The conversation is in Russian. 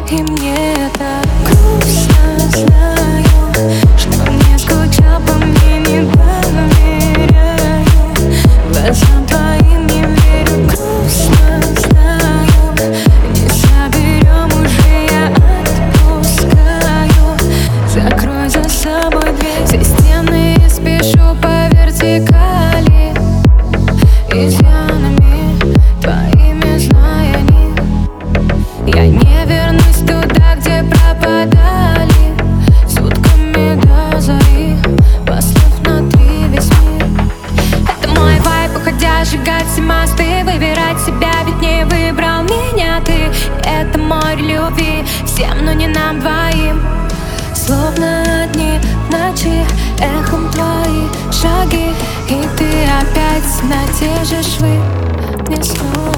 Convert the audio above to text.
и мне так грустно. Знаю, что не скучал по мне, не доверяю, глазам твоим не верю. Грустно, знаю, не соберем уже, я отпускаю. Закрой за собой дверь, все стены я спешу по вертикали, изъянами твоими знаниями. Я не вернусь туда, где пропадали сутками до зари, послав на 3 весь мир. Это мой вайб, уходя, сжигать все мосты, выбирать себя, ведь не выбрал меня ты. Это море любви всем, но не нам двоим. Словно одни в ночи, эхом твои шаги, и ты опять на те же швы. Не снова